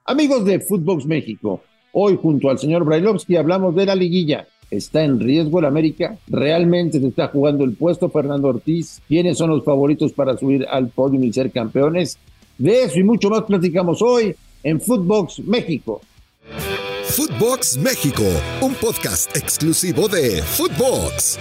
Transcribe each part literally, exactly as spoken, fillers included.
Amigos de Footbox México, hoy junto al señor Brailovsky hablamos de la liguilla. ¿Está en riesgo el América? ¿Realmente se está jugando el puesto Fernando Ortiz? ¿Quiénes son los favoritos para subir al podio y ser campeones? De eso y mucho más platicamos hoy en Footbox México. Footbox México, un podcast exclusivo de Footbox.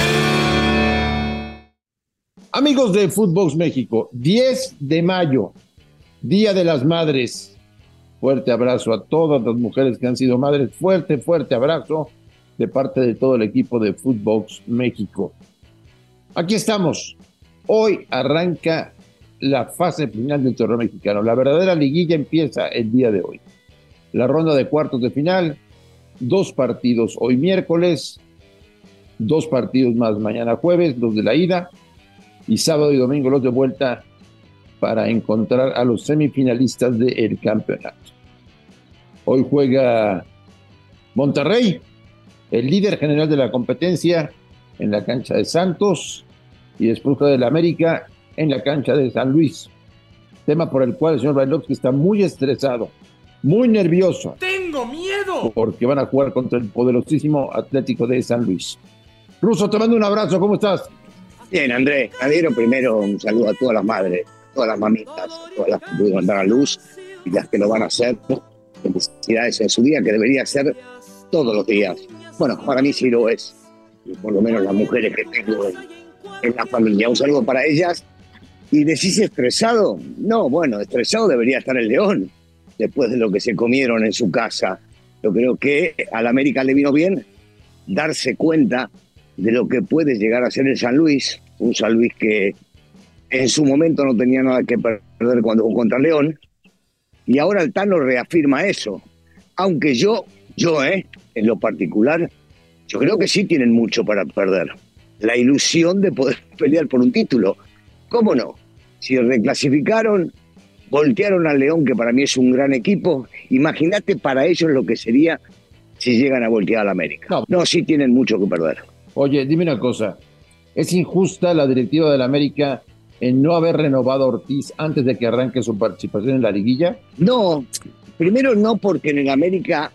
Amigos de Footbox México, diez de mayo, Día de las Madres. Fuerte abrazo a todas las mujeres que han sido madres. Fuerte, fuerte abrazo de parte de todo el equipo de Footbox México. Aquí estamos. Hoy arranca la fase final del torneo mexicano. La verdadera liguilla empieza el día de hoy. La ronda de cuartos de final, dos partidos hoy miércoles, dos partidos más mañana jueves, los de la ida, y sábado y domingo los de vuelta para encontrar a los semifinalistas del campeonato. Hoy juega Monterrey, el líder general de la competencia, en la cancha de Santos, y después juega el América en la cancha de San Luis. Tema por el cual el señor Brailovsky está muy estresado, muy nervioso. ¡Tengo miedo! Porque van a jugar contra el poderosísimo Atlético de San Luis. Ruso, te mando un abrazo, ¿cómo estás? Bien, Andrés, adhiero primero un saludo a todas las madres, a todas las mamitas, a todas las que pudieron dar a luz y las que lo van a hacer. Felicidades en su día, que debería ser todos los días. Bueno, para mí sí lo es, por lo menos las mujeres que tengo en, en la familia. Un saludo para ellas. ¿Y decís estresado? No, bueno, estresado debería estar el León, después de lo que se comieron en su casa. Yo creo que al América le vino bien darse cuenta de lo que puede llegar a ser el San Luis, un San Luis que en su momento no tenía nada que perder cuando jugó contra León, y ahora el Tano reafirma eso, aunque yo, yo, eh, en lo particular, yo creo que sí tienen mucho para perder, la ilusión de poder pelear por un título, ¿cómo no? Si reclasificaron, voltearon al León, que para mí es un gran equipo, imagínate para ellos lo que sería si llegan a voltear al América. No, no, sí tienen mucho que perder. Oye, dime una cosa, ¿es injusta la directiva del América en no haber renovado a Ortiz antes de que arranque su participación en la liguilla? No, primero no, porque en el América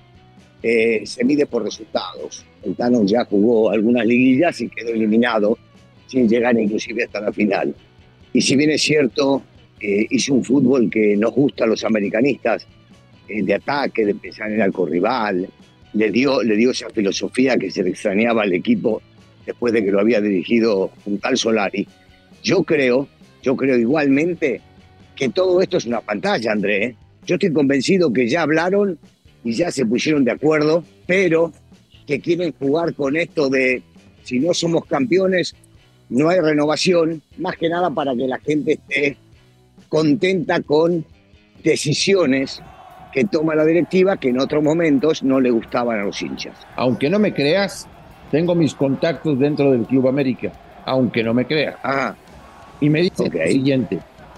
eh, se mide por resultados. El Tano ya jugó algunas liguillas y quedó eliminado sin llegar inclusive hasta la final. Y si bien es cierto, eh, hizo un fútbol que nos gusta a los americanistas, eh, de ataque, de pensar en el arco rival, le dio, le dio esa filosofía que se le extrañaba al equipo después de que lo había dirigido un tal Solari. Yo creo, yo creo igualmente que todo esto es una pantalla, André. ¿eh? Yo estoy convencido que ya hablaron y ya se pusieron de acuerdo, pero que quieren jugar con esto de si no somos campeones, no hay renovación, más que nada para que la gente esté contenta con decisiones que toma la directiva que en otros momentos no le gustaban a los hinchas. Aunque no me creas, tengo mis contactos dentro del Club América, aunque no me creas. Ah, y me dice okay. Lo siguiente: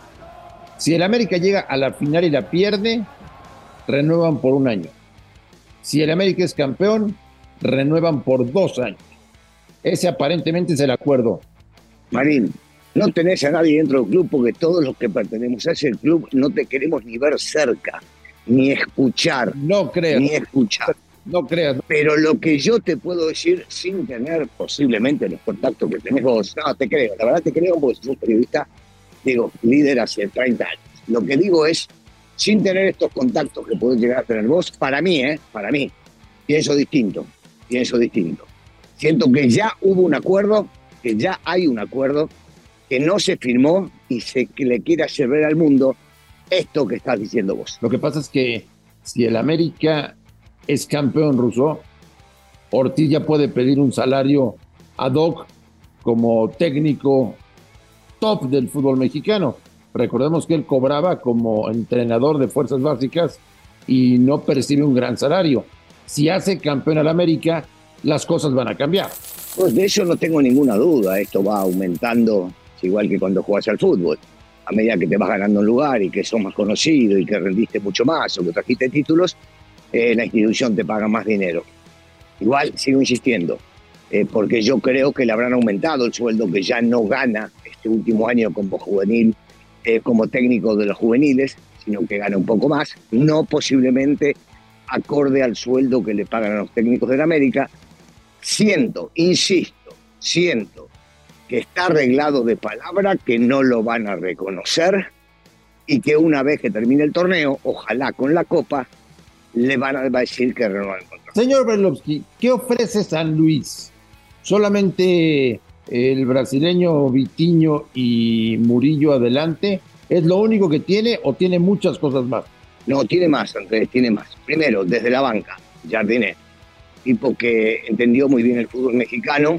si el América llega a la final y la pierde, renuevan por un año. Si el América es campeón, renuevan por dos años. Ese aparentemente es el acuerdo. Marín, no tenés a nadie dentro del club porque todos los que pertenecemos a ese club no te queremos ni ver cerca, ni escuchar. No creas. Ni escuchar. No creas. Pero lo que yo te puedo decir, sin tener posiblemente los contactos que tenés vos, no, te creo, la verdad te creo porque sos un periodista, digo, líder hace treinta años. Lo que digo es, sin tener estos contactos que podés llegar a tener vos, para mí, ¿eh? Para mí, pienso distinto, pienso distinto. Siento que ya hubo un acuerdo, que ya hay un acuerdo, que no se firmó y se que le quiere hacer ver al mundo esto que estás diciendo vos. Lo que pasa es que si el América es campeón, Ruso, Ortiz ya puede pedir un salario ad hoc como técnico top del fútbol mexicano. Recordemos que él cobraba como entrenador de fuerzas básicas y no percibe un gran salario. Si hace campeón al América, las cosas van a cambiar. Pues de eso no tengo ninguna duda. Esto va aumentando, igual que cuando jugás al fútbol. A medida que te vas ganando un lugar y que sos más conocido y que rendiste mucho más o que trajiste títulos, eh, la institución te paga más dinero. Igual sigo insistiendo, eh, porque yo creo que le habrán aumentado el sueldo que ya no gana este último año como juvenil, eh, como técnico de los juveniles, sino que gane un poco más, no posiblemente acorde al sueldo que le pagan a los técnicos del América. Siento, insisto, siento que está arreglado de palabra, que no lo van a reconocer y que una vez que termine el torneo, ojalá con la Copa, le van a decir que renuevan el contrato. Señor Berlovsky, ¿qué ofrece San Luis? ¿Solamente el brasileño Vitinho y Murillo adelante? ¿Es lo único que tiene o tiene muchas cosas más? No, tiene más, Andrés, tiene más. Primero, desde la banca, Jardiné, tipo que entendió muy bien el fútbol mexicano,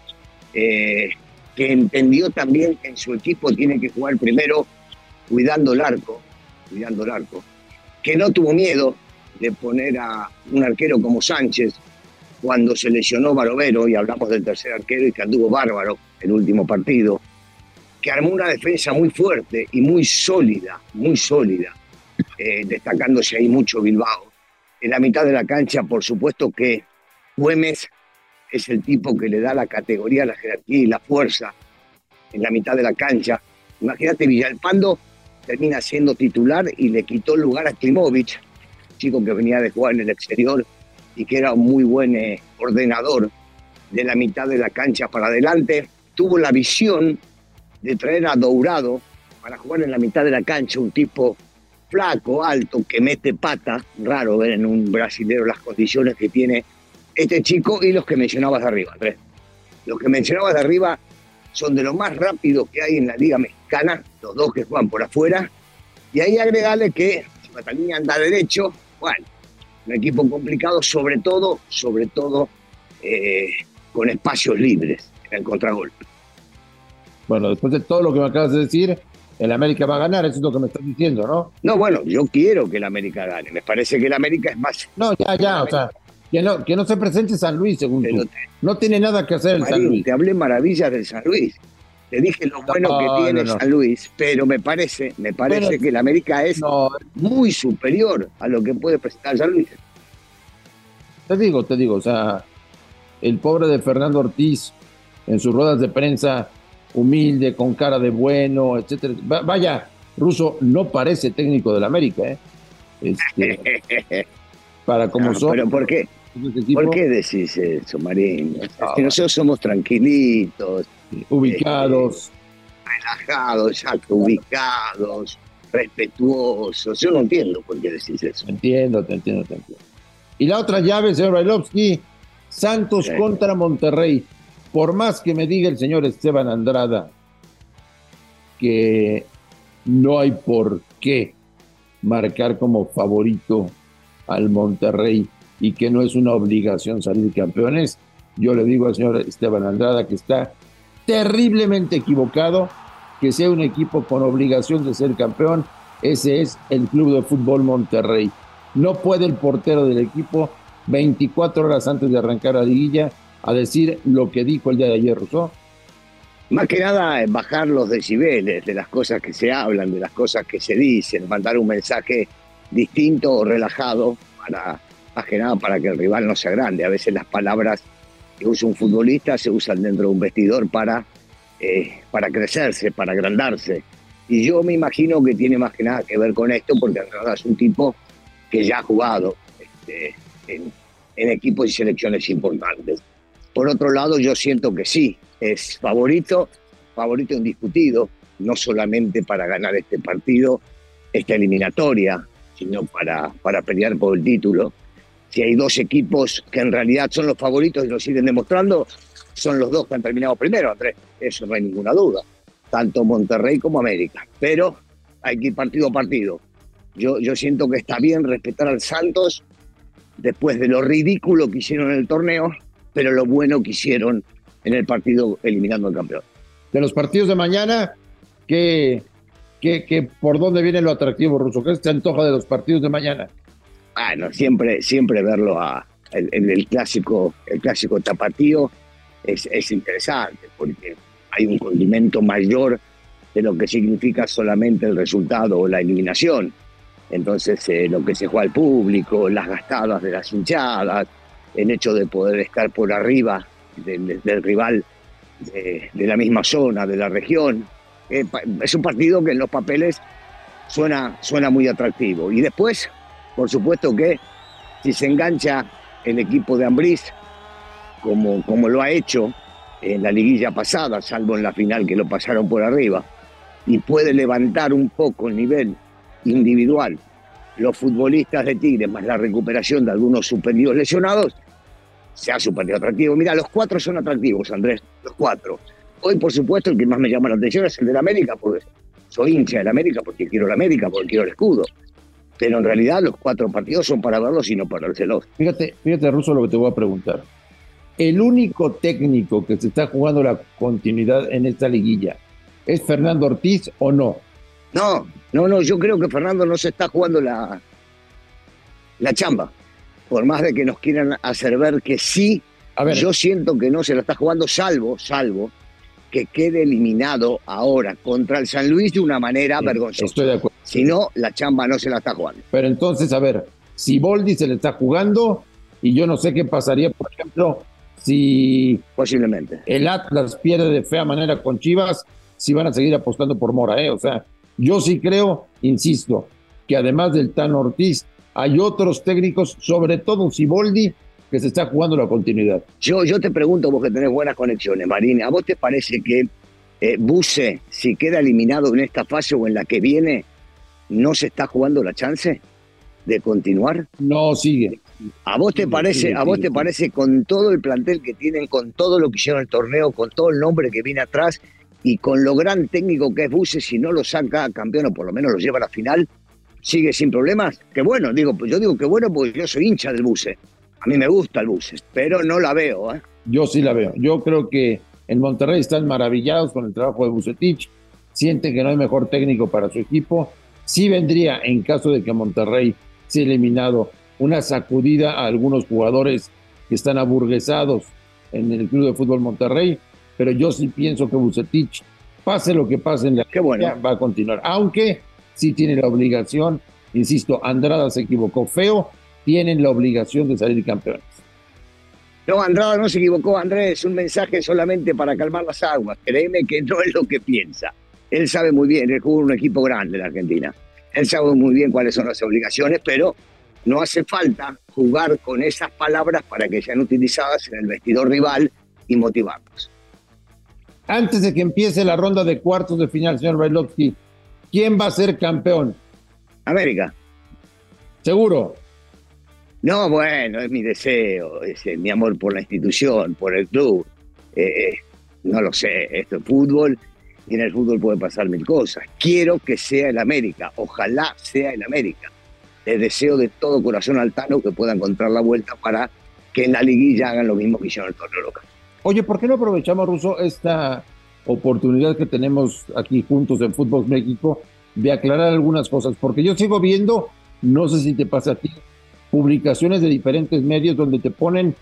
eh, que entendió también que en su equipo tiene que jugar primero cuidando el arco, cuidando el arco, que no tuvo miedo de poner a un arquero como Sánchez cuando se lesionó Barovero, y hablamos del tercer arquero y que anduvo bárbaro el último partido, que armó una defensa muy fuerte y muy sólida, muy sólida, eh, destacándose ahí mucho Bilbao. En la mitad de la cancha, por supuesto que Güemes es el tipo que le da la categoría, la jerarquía y la fuerza en la mitad de la cancha. Imagínate, Villalpando termina siendo titular y le quitó el lugar a Klimovic, chico que venía de jugar en el exterior y que era un muy buen eh, ordenador de la mitad de la cancha para adelante. Tuvo la visión de traer a Dourado para jugar en la mitad de la cancha, un tipo flaco, alto, que mete pata. Raro ver en un brasilero las condiciones que tiene este chico. Y los que mencionabas de arriba, Andrés. Los que mencionabas de arriba son de los más rápidos que hay en la Liga Mexicana, los dos que juegan por afuera. Y ahí agregarle que si Cataluña anda derecho, bueno, un equipo complicado, sobre todo, sobre todo eh, con espacios libres en el contragolpe. Bueno, después de todo lo que me acabas de decir, el América va a ganar, eso es lo que me estás diciendo, ¿no? No, bueno, yo quiero que el América gane. Me parece que el América es más... No, ya, ya, o sea, que no, que no se presente San Luis, según tú. Te, no tiene nada que hacer el Marín, San Luis. Te hablé maravillas del San Luis. Te dije lo bueno no, que tiene no, no. San Luis, pero me parece, me parece pero, que el América es no. muy superior a lo que puede presentar San Luis. Te digo, te digo, o sea, el pobre de Fernando Ortiz en sus ruedas de prensa, humilde, con cara de bueno, etcétera. Vaya, Russo no parece técnico del América, ¿eh? Este, para como no, son. ¿Pero por qué? ¿Por qué decís eso, Marín? Es Ah, que nosotros somos tranquilitos, ubicados, eh, relajados, ya ubicados, respetuosos. Yo no entiendo por qué decís eso. Te entiendo, te entiendo, te entiendo. Y la otra llave, señor Brailovsky, Santos sí. contra Monterrey. Por más que me diga el señor Esteban Andrada que no hay por qué marcar como favorito al Monterrey y que no es una obligación salir campeones, yo le digo al señor Esteban Andrada que está terriblemente equivocado. Que sea un equipo con obligación de ser campeón, ese es el Club de Fútbol Monterrey. No puede el portero del equipo veinticuatro horas antes de arrancar la liguilla a decir lo que dijo el día de ayer, Russo. Más que nada bajar los decibeles de las cosas que se hablan, de las cosas que se dicen, mandar un mensaje distinto o relajado, para, más que nada para que el rival no se agrande. A veces las palabras que usa un futbolista se usan dentro de un vestidor para, eh, para crecerse, para agrandarse. Y yo me imagino que tiene más que nada que ver con esto, porque Andrada es un tipo que ya ha jugado este, en, en equipos y selecciones importantes. Por otro lado, yo siento que sí, es favorito, favorito indiscutido, no solamente para ganar este partido, esta eliminatoria, sino para, para pelear por el título. Si hay dos equipos que en realidad son los favoritos y lo siguen demostrando, son los dos que han terminado primero, Andrés, eso no hay ninguna duda, tanto Monterrey como América. Pero hay que ir partido a partido. Yo, yo siento que está bien respetar al Santos después de lo ridículo que hicieron en el torneo, pero lo bueno que hicieron en el partido eliminando al campeón. De los partidos de mañana, ¿qué, qué, qué, ¿por dónde viene lo atractivo, Russo? ¿Qué se antoja de los partidos de mañana? Bueno, siempre, siempre verlo a, en el, el, clásico, el clásico tapatío es, es interesante, porque hay un condimento mayor de lo que significa solamente el resultado o la eliminación. Entonces, eh, lo que se juega al público, las gastadas de las hinchadas, el hecho de poder estar por arriba del, del rival de, de la misma zona, de la región. Eh, es un partido que en los papeles suena, suena muy atractivo. Y después, por supuesto que si se engancha el equipo de Ambriz, como, como lo ha hecho en la liguilla pasada, salvo en la final que lo pasaron por arriba, y puede levantar un poco el nivel individual, los futbolistas de Tigre, más la recuperación de algunos superiores lesionados, se ha súper atractivo. Mira, los cuatro son atractivos, Andrés, los cuatro. Hoy, por supuesto, el que más me llama la atención es el de la América, porque soy hincha de la América, porque quiero la América, porque quiero el escudo. Pero en realidad los cuatro partidos son para verlos y no para verselos. Fíjate, fíjate, Russo, lo que te voy a preguntar. El único técnico que se está jugando la continuidad en esta liguilla, ¿es Fernando Ortiz o no? No, no, no, yo creo que Fernando no se está jugando la, la chamba. Por más de que nos quieran hacer ver que sí, a ver, yo siento que no se la está jugando, salvo, salvo, que quede eliminado ahora contra el San Luis de una manera sí, vergonzosa. Estoy de acuerdo. Si no, la chamba no se la está jugando. Pero entonces, a ver, si Boldi se le está jugando, y yo no sé qué pasaría, por ejemplo, si posiblemente el Atlas pierde de fea manera con Chivas, si van a seguir apostando por Mora, ¿eh? O sea, yo sí creo, insisto, que además del Tan Ortiz, hay otros técnicos, sobre todo Siboldi, que se está jugando la continuidad. Yo, yo te pregunto, vos que tenés buenas conexiones, Marín, ¿a vos te parece que eh, Buse, si queda eliminado en esta fase o en la que viene, no se está jugando la chance de continuar? No, sigue. ¿A vos te parece, a vos te parece con todo el plantel que tienen, con todo lo que hicieron el torneo, con todo el nombre que viene atrás y con lo gran técnico que es Buse, si no lo saca campeón o por lo menos lo lleva a la final, sigue sin problemas? Qué bueno, digo, yo digo que bueno porque yo soy hincha del Buse. A mí me gusta el Buse, pero no la veo. ¿eh? Yo sí la veo. Yo creo que en Monterrey están maravillados con el trabajo de Vucetich. Sienten que no hay mejor técnico para su equipo. Sí vendría, en caso de que Monterrey sea eliminado, una sacudida a algunos jugadores que están aburguesados en el Club de Fútbol Monterrey. Pero yo sí pienso que Vucetich, pase lo que pase en la Qué bueno. liga, va a continuar. Aunque sí tiene la obligación, insisto, Andrada se equivocó feo, tienen la obligación de salir campeones. No, Andrada no se equivocó, Andrés, un mensaje solamente para calmar las aguas. Créeme que no es lo que piensa. Él sabe muy bien, él jugó en un equipo grande en Argentina. Él sabe muy bien cuáles son las obligaciones, pero no hace falta jugar con esas palabras para que sean utilizadas en el vestidor rival y motivarlos. Antes de que empiece la ronda de cuartos de final, señor Brailovsky, ¿quién va a ser campeón? América. ¿Seguro? No, bueno, es mi deseo, es eh, mi amor por la institución, por el club. Eh, eh, no lo sé, esto es fútbol y en el fútbol puede pasar mil cosas. Quiero que sea el América, ojalá sea el América. Les deseo de todo corazón al Tano que pueda encontrar la vuelta para que en la liguilla hagan lo mismo que hicieron en el torneo local. Oye, ¿por qué no aprovechamos, Russo, esta oportunidad que tenemos aquí juntos en Fútbol México de aclarar algunas cosas? Porque yo sigo viendo, no sé si te pasa a ti, publicaciones de diferentes medios donde te ponen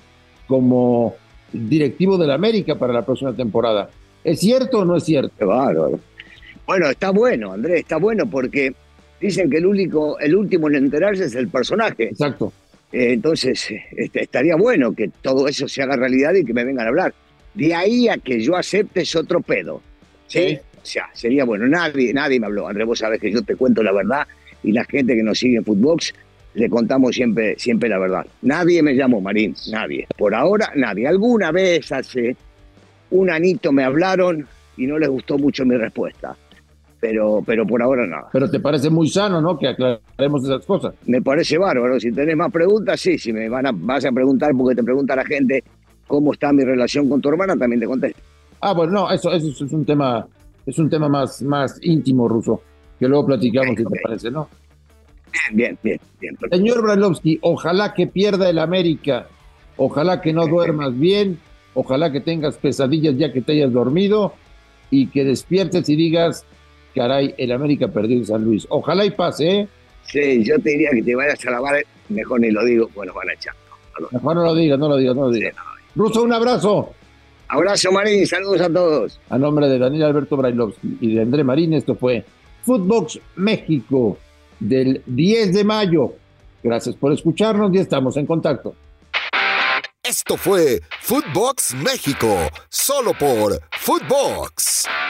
como directivo de la América para la próxima temporada. ¿Es cierto o no es cierto? Qué bárbaro. Bueno, está bueno, Andrés, está bueno porque dicen que el único, el último en enterarse es el personaje. Exacto. Eh, entonces, este, estaría bueno que todo eso se haga realidad y que me vengan a hablar. De ahí a que yo acepte es otro pedo. ¿Sí? ¿Sí? O sea, sería bueno. Nadie, nadie me habló. Andrés, vos sabés que yo te cuento la verdad y la gente que nos sigue en Footbox le contamos siempre, siempre la verdad. Nadie me llamó, Marín, nadie. Por ahora, nadie. Alguna vez hace un anito me hablaron y no les gustó mucho mi respuesta. Pero, pero por ahora nada. Pero te parece muy sano, ¿no? Que aclaremos esas cosas. Me parece bárbaro. Si tenés más preguntas, sí. Si me van a, vas a preguntar, porque te pregunta la gente cómo está mi relación con tu hermana, también te contesto. Ah, bueno, no, eso, eso es un tema, es un tema más, más íntimo, Russo, que luego platicamos, okay, si okay. te parece, ¿no? Bien, bien, bien. bien Señor Brailovsky, ojalá que pierda el América, ojalá que no duermas bien, ojalá que tengas pesadillas ya que te hayas dormido y que despiertes y digas, caray, el América perdió en San Luis. Ojalá y pase, ¿eh? Sí, yo te diría que te vayas a lavar, mejor ni lo digo, pues nos van a echar. No, no. Mejor no lo digas, no lo digas, no lo digas. Sí, no. Russo, un abrazo. Abrazo, Marín, saludos a todos. A nombre de Daniel Alberto Brailovsky y de André Marín, esto fue Footbox México del diez de mayo. Gracias por escucharnos y estamos en contacto. Esto fue Footbox México, solo por Footbox.